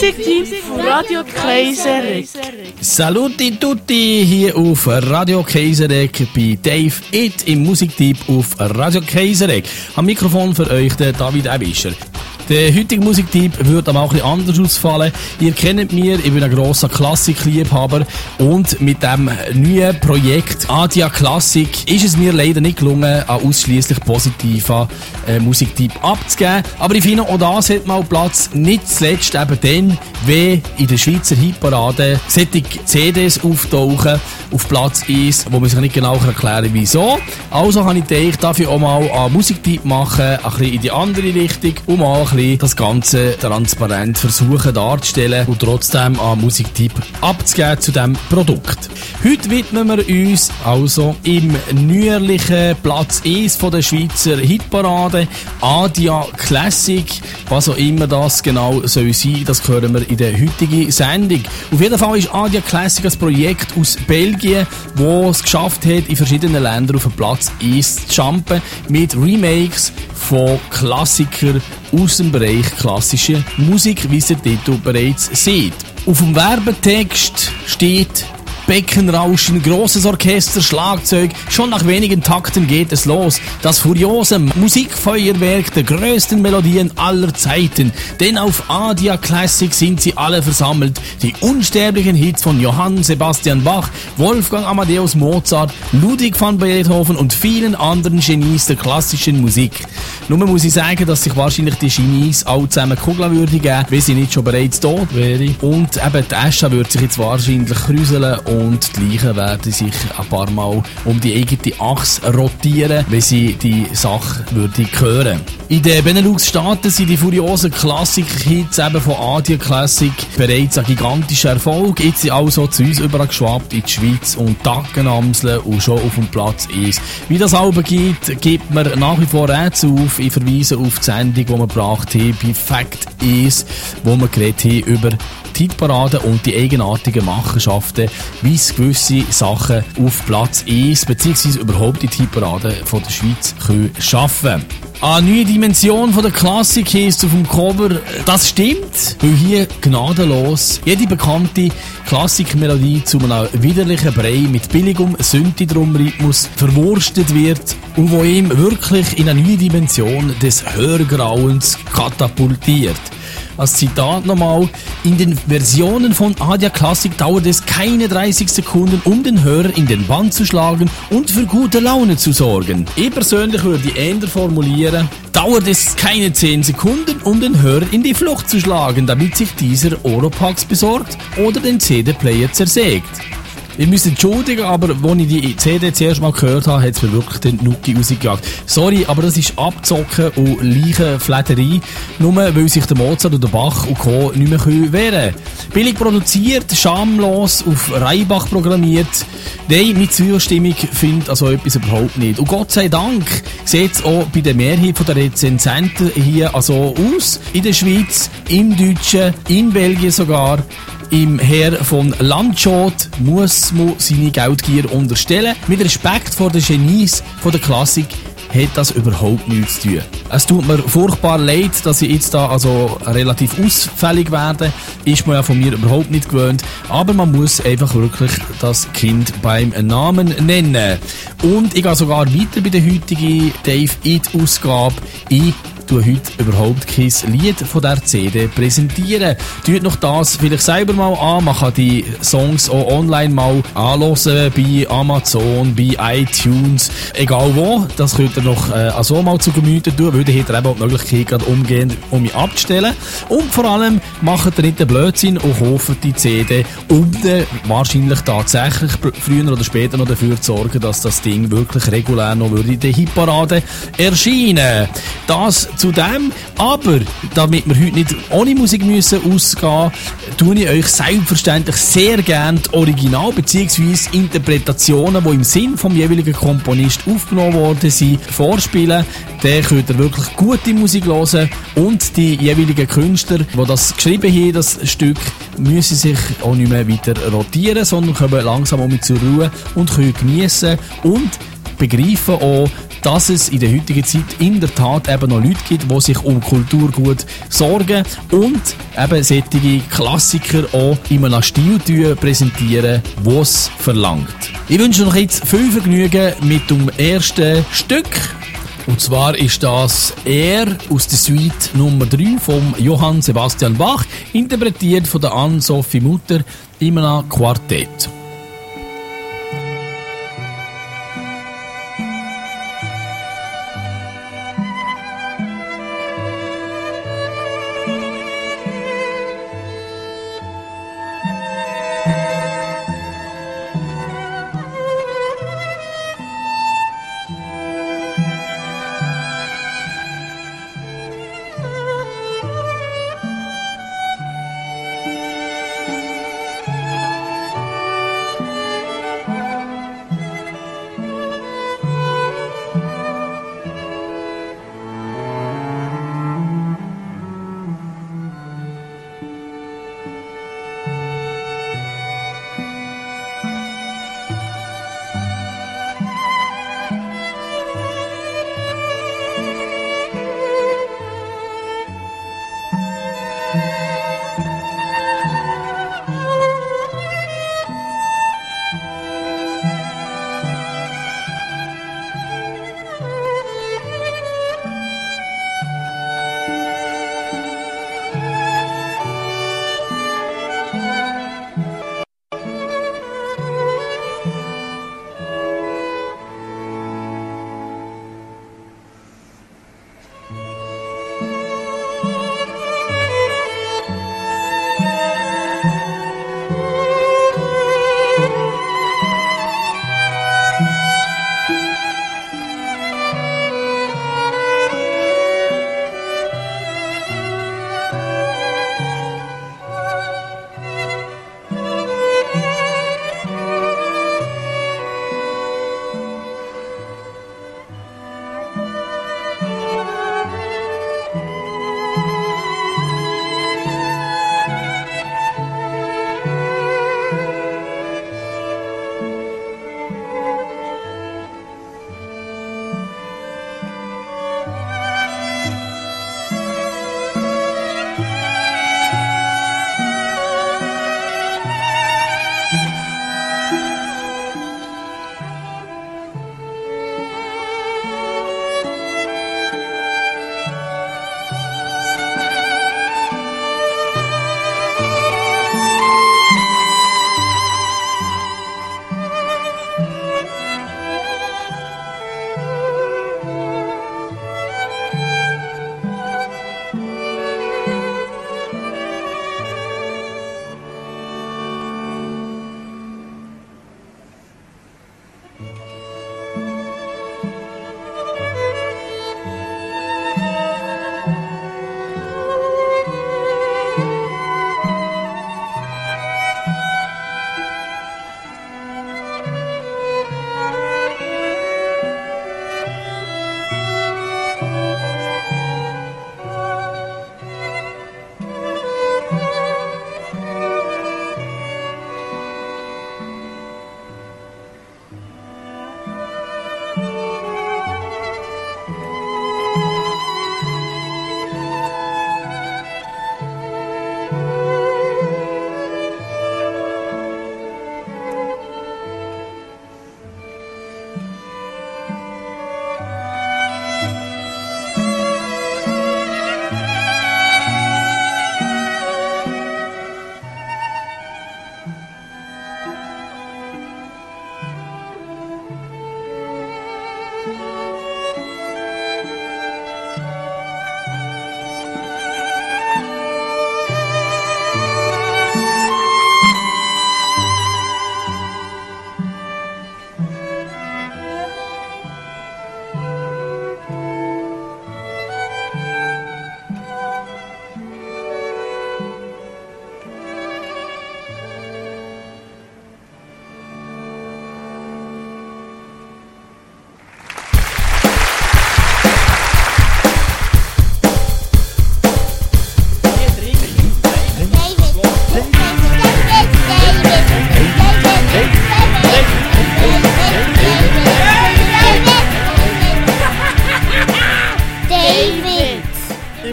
Musiktipp Radio Kaiserek. Saluti tutti hier auf Radio Kaiserek bei Dave It im Musiktipp auf Radio Kaiserek. Am Mikrofon für euch der David Ebischer. Der heutige Musiktipp wird aber auch ein bisschen anders ausfallen. Ihr kennt mich, ich bin ein grosser Klassik-Liebhaber und mit dem neuen Projekt Adia Klassik ist es mir leider nicht gelungen, einen ausschliesslich positiven Musiktipp abzugeben. Aber ich finde, auch das hat mal Platz, nicht zuletzt eben dann, wenn in der Schweizer Hitparade solche CDs auftauchen auf Platz 1, wo man sich nicht genau erklären kann, wieso. Also habe ich gedacht, darf ich auch mal einen Musiktipp machen, ein bisschen in die andere Richtung, um mal ein bisschen das Ganze transparent versuchen darzustellen und trotzdem einen Musiktipp abzugeben zu diesem Produkt. Heute widmen wir uns also im neuerlichen Platz 1 von der Schweizer Hitparade Adia Classic. Was auch immer das genau soll sein, das hören wir in der heutigen Sendung. Auf jeden Fall ist Adia Classic ein Projekt aus Belgien, das es geschafft hat, in verschiedenen Ländern auf den Platz 1 zu jumpen mit Remakes von Klassikern aus dem Bereich klassische Musik, wie es der Titel bereits sieht. Auf dem Werbetext steht Beckenrauschen, großes Orchester, Schlagzeug. Schon nach wenigen Takten geht es los. Das furiose Musikfeuerwerk der größten Melodien aller Zeiten. Denn auf Adia Classic sind sie alle versammelt. Die unsterblichen Hits von Johann Sebastian Bach, Wolfgang Amadeus Mozart, Ludwig van Beethoven und vielen anderen Genies der klassischen Musik. Nur muss ich sagen, dass sich wahrscheinlich die Genies alle zusammen Kugeln würde geben, wenn sie nicht schon bereits tot wäre. Und eben die Asche würde sich jetzt wahrscheinlich kräuseln und die Leichen werden sich ein paar Mal um die eigene Achse rotieren, wenn sie die Sache würde hören. In den Benelux-Staaten sind die furiosen Klassik-Hits eben von Adia Classic bereits ein gigantischer Erfolg. Jetzt sind also zu uns übergeschwappt in die Schweiz und Tackenamseln und schon auf dem Platz 1. Wie das Album gibt man nach wie vor Rätsel auf. Ich verweise auf die Sendung, die wir gebracht haben bei Fact Is, wo wir geredet haben über die Hitparade und die eigenartigen Machenschaften, wie es gewisse Sachen auf Platz 1 bzw. überhaupt die Hitparade von der Schweiz können schaffen. Eine neue Dimension von der Klassik heisst auf dem Cover. Das stimmt, weil hier gnadenlos jede bekannte Klassikmelodie zu einem widerlichen Brei mit billigem Synthi-Drum-Rhythmus verwurstet wird und wo ihm wirklich in eine neue Dimension des Hörgrauens katapultiert. Als Zitat nochmal: In den Versionen von Adia Classic dauert es keine 30 Sekunden, um den Hörer in den Bann zu schlagen und für gute Laune zu sorgen. Ich persönlich würde eher formulieren: Dauert es keine 10 Sekunden, um den Hörer in die Flucht zu schlagen, damit sich dieser Oropax besorgt oder den CD-Player zersägt. Ich muss entschuldigen, aber als ich die CD zuerst mal gehört habe, hat es mir wirklich den Nuki rausgejagt. Sorry, aber das ist Abzocken und Leichenflederei, nur weil sich der Mozart oder der Bach und Co. nicht mehr wehren können. Billig produziert, schamlos, auf Reibach programmiert. Nein, meine Zustimmung findet also etwas überhaupt nicht. Und Gott sei Dank sieht es auch bei der Mehrheit der Rezensenten hier also aus. In der Schweiz, im Deutschen, in Belgien sogar. Im Herr von Landschot muss man seine Geldgier unterstellen. Mit Respekt vor den Genies von der Klassik hat das überhaupt nichts zu tun. Es tut mir furchtbar leid, dass ich jetzt da also relativ ausfällig werde. Ist man ja von mir überhaupt nicht gewöhnt. Aber man muss einfach wirklich das Kind beim Namen nennen. Und ich gehe sogar weiter bei der heutigen Dave It Ausgabe. Ich tue heute überhaupt kein Lied von der CD präsentieren. Tut noch das vielleicht selber mal an. Man kann die Songs auch online mal anhören, bei Amazon, bei iTunes, egal wo. Das könnt ihr noch also mal zu Gemüte tun, weil ihr habt eben auch die Möglichkeit, gerade umgehend um mich abzustellen. Und vor allem macht ihr nicht den Blödsinn und kauft die CD, um dann wahrscheinlich tatsächlich früher oder später noch dafür zu sorgen, dass das Ding wirklich regulär noch in der Hitparade erscheinen. Das zu dem, aber damit wir heute nicht ohne Musik müssen ausgehen, tue ich euch selbstverständlich sehr gerne die Original- bzw. Interpretationen, die im Sinn vom jeweiligen Komponist aufgenommen worden sind, vorspielen. Dann könnt ihr wirklich gute Musik hören und die jeweiligen Künstler, die das geschrieben haben, das Stück, müssen sich auch nicht mehr weiter rotieren, sondern kommen langsam mit zur Ruhe und können geniessen und begreifen auch, dass es in der heutigen Zeit in der Tat eben noch Leute gibt, die sich um Kulturgut sorgen und eben solche Klassiker auch in einem Stil präsentieren, den es verlangt. Ich wünsche euch jetzt viel Vergnügen mit dem ersten Stück. Und zwar ist das Er aus der Suite Nummer 3 von Johann Sebastian Bach, interpretiert von der Anne-Sophie Mutter in einem Quartett.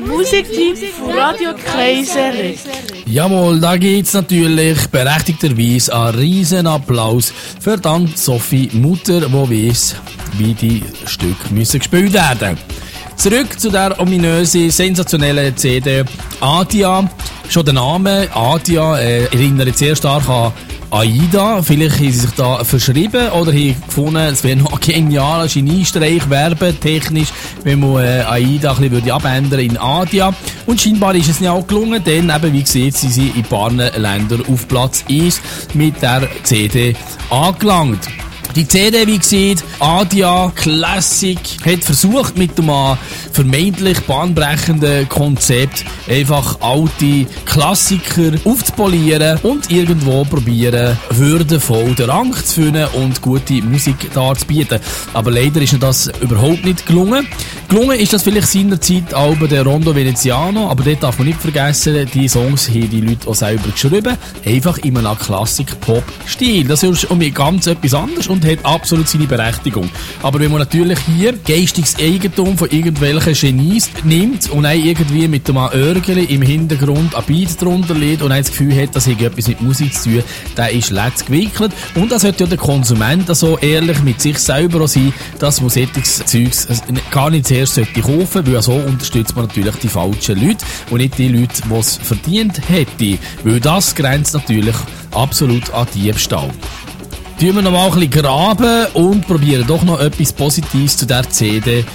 Musiktipp von Radio Kaiserek. Jawohl, da gibt's natürlich berechtigterweise einen riesen Applaus für dann Sophie Mutter, die weiss, wie die Stücke müssen gespielt werden. Zurück zu der ominösen, sensationellen CD Adia. Schon der Name Adia erinnert sehr stark an Aida. Vielleicht haben sie sich da verschrieben oder haben gefunden, es wäre noch ein genialer Geniestreich, werbetechnisch, wenn man Aida ein bisschen abändern in Adia. Und scheinbar ist es nicht auch gelungen, denn eben, wie gesagt, sie sind in ein paar Ländern auf Platz 1 mit der CD angelangt. Die CD, wie gesagt, Adia Classic, hat versucht mit dem vermeintlich bahnbrechenden Konzept einfach alte Klassiker aufzupolieren und irgendwo probieren, würdevoll den Rang zu finden und gute Musik darzubieten. Aber leider ist das überhaupt nicht gelungen. Gelungen ist das vielleicht seinerzeit auch bei der Rondo Veneziano, aber dort darf man nicht vergessen, die Songs haben die Leute auch selber geschrieben, einfach in einem Klassik-Pop-Stil. Das ist um ganz etwas anderes und hat absolut seine Berechtigung. Aber wenn man natürlich hier geistiges Eigentum von irgendwelchen Genies nimmt und dann irgendwie mit einem Örgeli im Hintergrund ein Beat drunter legt und dann das Gefühl hat, das hat etwas mit Musik zu tun, der ist letzt gewickelt. Und das sollte ja der Konsument so ehrlich mit sich selber auch sein, dass man solches Zeugs gar nicht zuerst kaufen sollte, weil so unterstützt man natürlich die falschen Leute und nicht die Leute, die es verdient hätten. Weil das grenzt natürlich absolut an Diebstahl. Tun wir noch mal ein bisschen graben und probieren doch noch etwas Positives zu dieser CD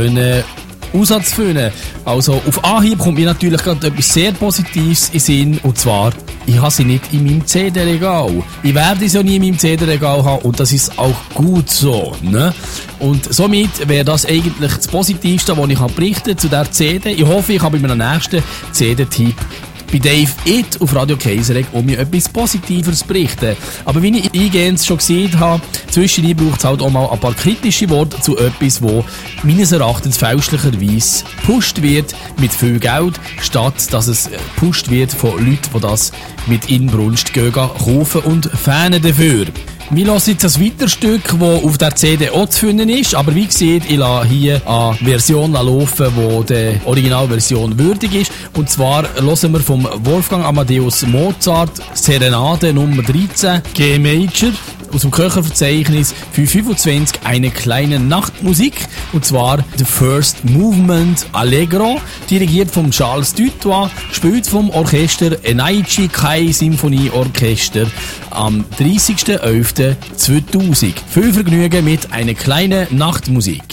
herauszufinden. Also auf Anhieb kommt mir natürlich gerade etwas sehr Positives in den Sinn, und zwar, ich habe sie nicht in meinem CD-Regal. Ich werde sie ja nie in meinem CD-Regal haben und das ist auch gut so, ne? Und somit wäre das eigentlich das Positivste, was ich berichten kann zu dieser CD. Ich hoffe, ich habe bei meinem nächsten CD-Tipp bei Dave It auf Radio Kaiserek, um mir etwas Positiveres berichten. Aber wie ich eingehend schon gesehen habe, zwischendurch braucht es halt auch mal ein paar kritische Worte zu etwas, wo meines Erachtens fälschlicherweise gepusht wird mit viel Geld, statt dass es gepusht wird von Leuten, die das mit Inbrunst kaufen und fähnen dafür. Wir hören jetzt ein weiteres Stück, das auf der CD auch zu finden ist, aber wie gesagt, ich lasse hier eine Version laufen, die der Originalversion würdig ist. Und zwar hören wir vom Wolfgang Amadeus Mozart Serenade Nummer 13 G Major aus dem Köcherverzeichnis für 25 eine kleine Nachtmusik, und zwar The First Movement Allegro, dirigiert von Charles Dutoit, gespielt vom Orchester Enaichi Kai Symphonieorchester am 30.11.2000. Viel Vergnügen mit einer kleinen Nachtmusik.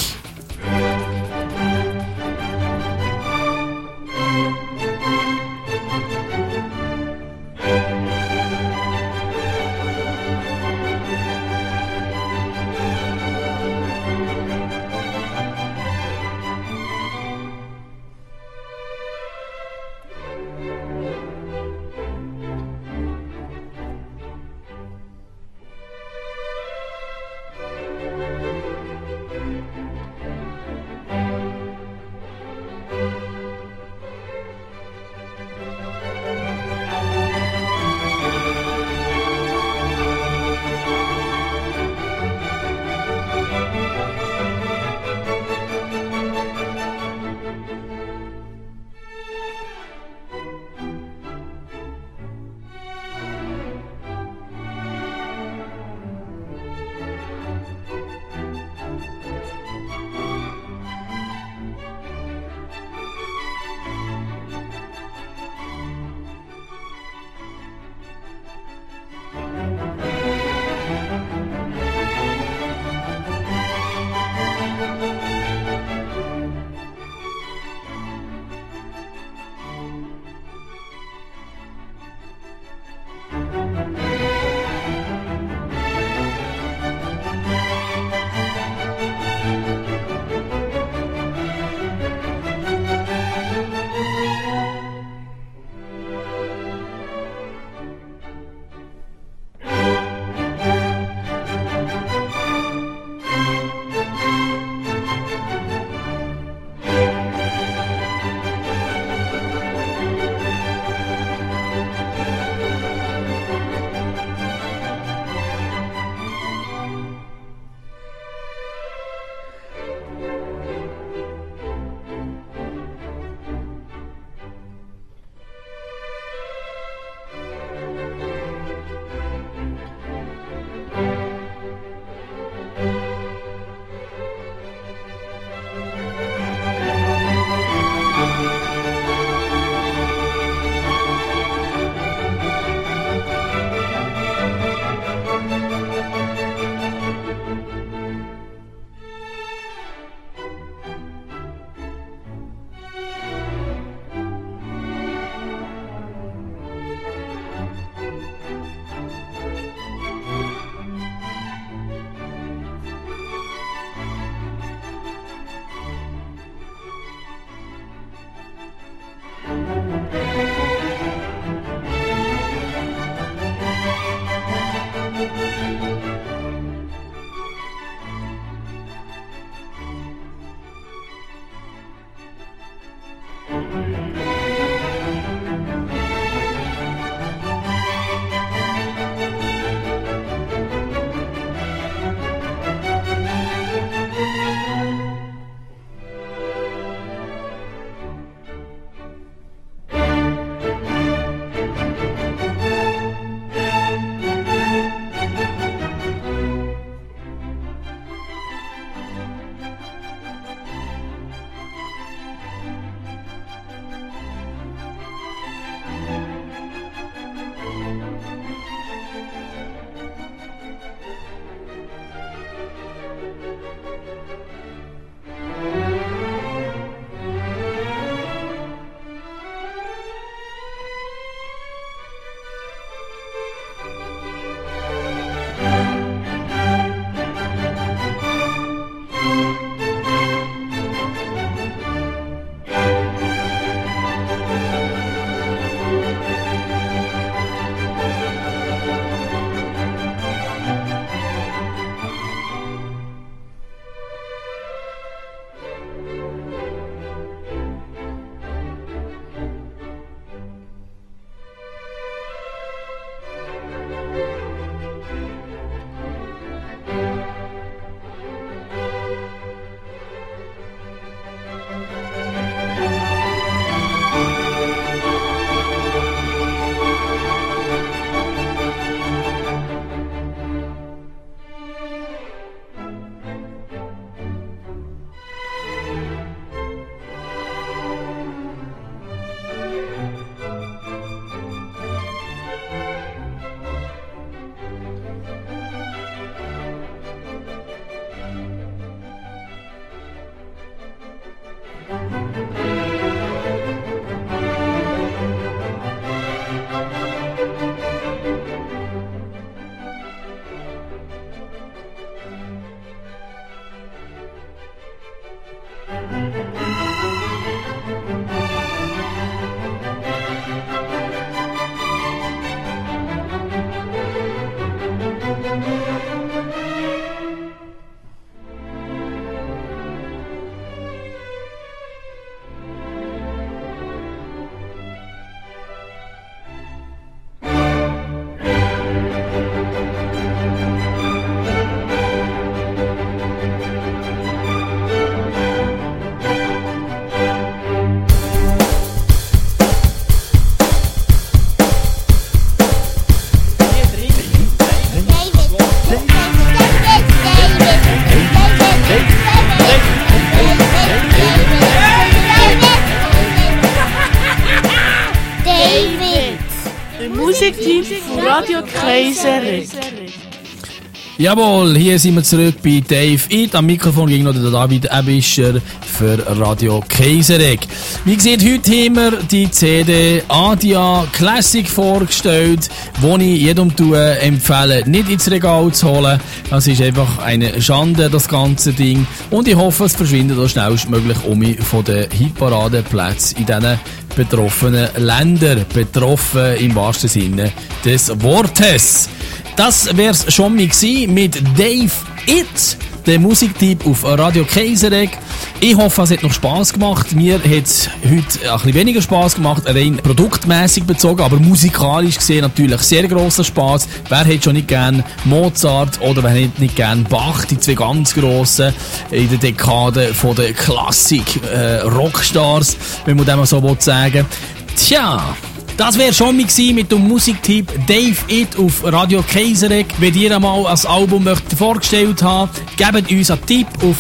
Musiktipp von Radio Kaiserregg. Jawohl, hier sind wir zurück bei Dave It. Am Mikrofon ging noch der David Ebischer für Radio Kaiserregg. Wie gesagt, heute haben wir die CD Adia Classic vorgestellt, die ich jedem empfehle, nicht ins Regal zu holen. Das ist einfach eine Schande, das ganze Ding. Und ich hoffe, es verschwindet auch schnellstmöglich von den Hitparadenplätzen in diesen betroffenen Ländern. Betroffen im wahrsten Sinne des Wortes. Das wär's schon mal gewesen mit Dave It, der Musiktipp auf Radio Kaiserregg. Ich hoffe, es hat noch Spass gemacht. Mir hat es heute ein bisschen weniger Spass gemacht, rein produktmässig bezogen, aber musikalisch gesehen natürlich sehr grosser Spass. Wer hätte schon nicht gern Mozart oder wer hätte nicht gern Bach, die zwei ganz grossen in der Dekade von der Klassik-Rockstars, wenn man das mal so sagen will. Tja, das wäre schon mal mit dem Musiktipp Dave It auf Radio Kaiserregg. Wenn ihr einmal ein Album vorgestellt habt, gebt uns einen Tipp auf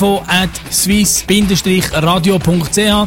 info@swiss-radio.ch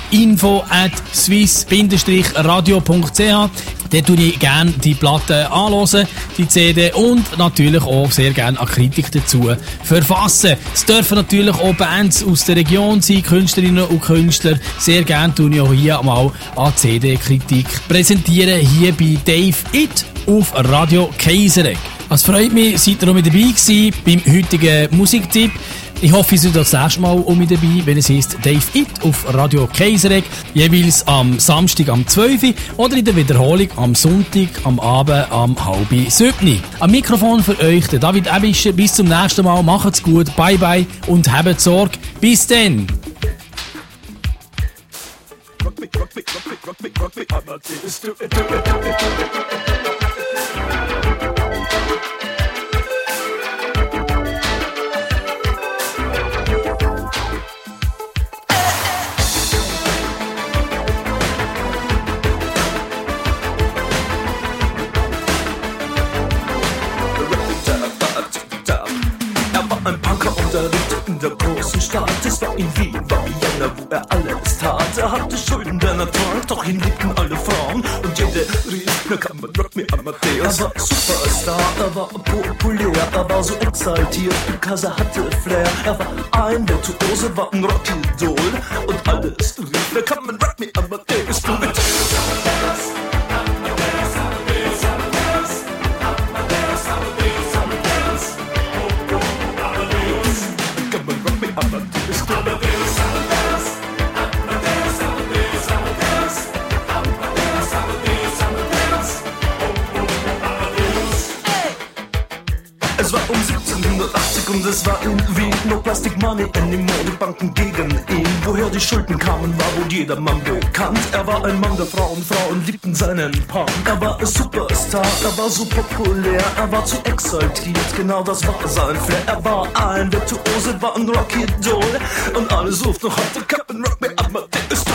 info@swiss-radio.ch. Dort tue ich gerne die Platte anhören, die CD, und natürlich auch sehr gerne eine Kritik dazu verfassen. Es dürfen natürlich auch Bands aus der Region sein, Künstlerinnen und Künstler. Sehr gerne tue ich auch hier mal eine CD-Kritik präsentieren, hier bei Dave It auf Radio Kaiserregg. Es freut mich, seid ihr auch mit dabei gewesen beim heutigen Musiktipp. Ich hoffe, ihr seid das nächste Mal um mich dabei, wenn es heisst Dave It auf Radio Kaiserregg, jeweils am Samstag am 12 Uhr oder in der Wiederholung am Sonntag am Abend am 6:30. Am Mikrofon für euch der David Ebischer. Bis zum nächsten Mal, macht's gut, bye bye und habt Sorge. Bis dann! In der großen Stadt, es war in Wien, war Vienna, wo er alles tat. Er hatte Schulden, der Natur, doch ihn liebten alle Frauen. Und jede rief, na kann man Rock me Amadeus. Er war Superstar, er war populär, er war so exaltiert, because er hatte Flair. Er war ein Virtuose, war ein Rockidol. Und alles rief, na kann man Rock me Amadeus. Es war um 1780 und es war in Wien. No Plastic Money anymore, die Banken gegen ihn. Woher die Schulden kamen, war wohl jedermann bekannt. Er war ein Mann der Frauen, Frauen liebten seinen Punk. Er war ein Superstar, er war so populär, er war zu exaltiert, genau das war sein Flair. Er war ein Virtuose, war ein Rockidol. Und alle suchten noch heute Captain Rock me Amadeus.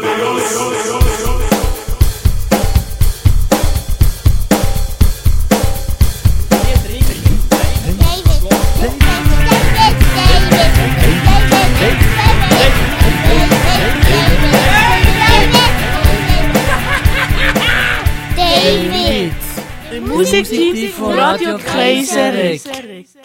Musiktipp von Radio Kaiserregg.